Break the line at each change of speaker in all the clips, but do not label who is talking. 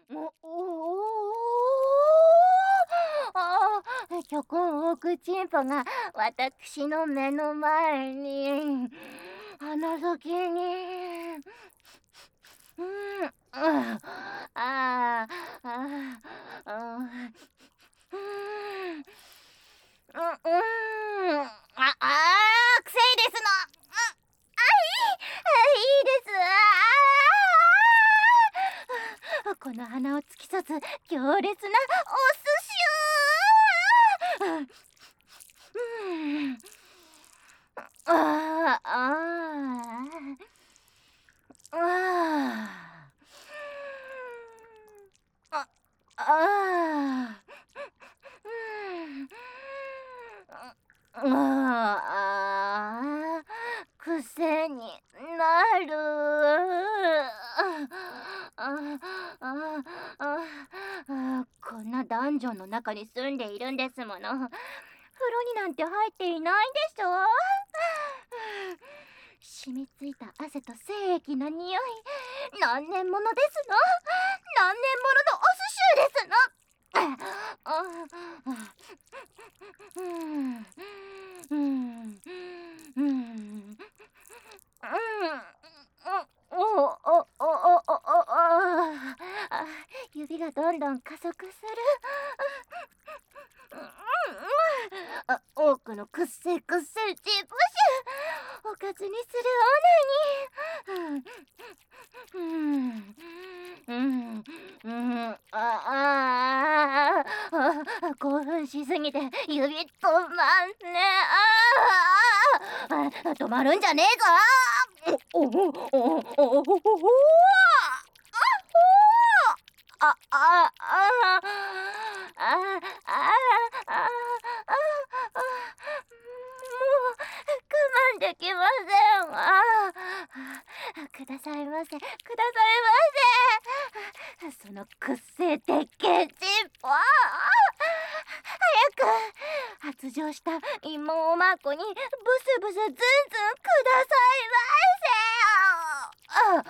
巨根オクチンポが私の目の前に、鼻先に、ああ、くせいですの。いいです。この鼻を突き刺す強烈なお寿司を。ああ癖になる。こんなダンジョンの中に住んでいるんですもの。風呂になんて入っていないでしょ。染みついた汗と精液の匂い、何年ものですの。何年もののお寿司ですの。指がどんどん加速する。多くのくっせいくっせいチープおかずにするオナニー。興奮しすぎて指止まんね。止まるんじゃねえぞ。あああああああもう我慢できません。くださいませ、くださいませ。そのくっせえでっけえチンポ、早く発情した芋おまこにブスブスズンズンくださいませ。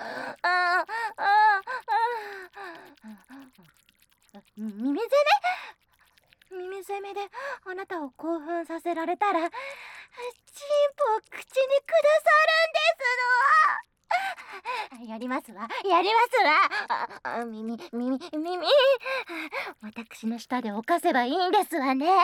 耳攻め、耳攻めであなたを興奮させられたら、チンポを口にくださるんですの。やりますわ、やりますわ。耳、私の舌で犯せばいいんですわね。